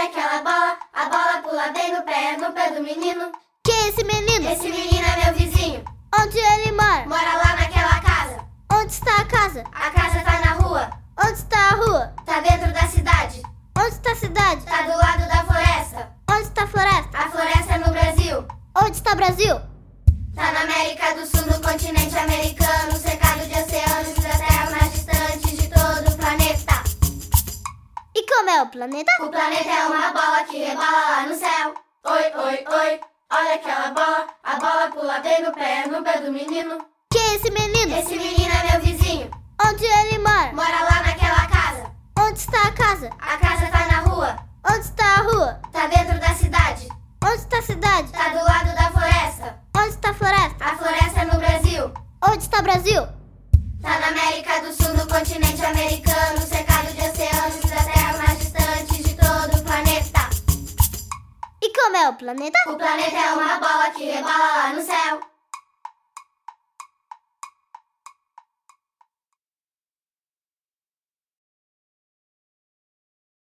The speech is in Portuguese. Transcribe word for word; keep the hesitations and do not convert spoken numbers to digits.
olha aquela bola, a bola pula bem no pé, no pé do menino. Quem é esse menino? Esse menino é meu vizinho. Onde ele mora? Mora lá naquela casa. Onde está a casa? A casa tá na rua. Onde está a rua? Tá dentro da cidade. Onde está a cidade? Tá do lado da floresta. Onde está a floresta? A floresta é no Brasil. Onde está o Brasil? Tá na América do Sul, no continente americano, cercado de oceanos e das terras mais distantes de todo o planeta. E como é o planeta? O planeta é uma bola que rebola lá no céu. Oi, oi, oi, olha aquela bola, a bola pula bem no pé, no pé do menino. Quem é esse menino? Esse menino é meu vizinho. Onde ele mora? Mora lá naquela casa. Onde está a casa? A casa tá na rua. Onde está a rua? Tá dentro da cidade. Onde está a cidade? Tá do lado da floresta. Onde está a floresta? A floresta é no Brasil. Onde está o Brasil? Tá na América do Sul, no continente americano, cercado de oceanos e das terras mais distantes de todo o planeta. E como é o planeta? O planeta é uma bola que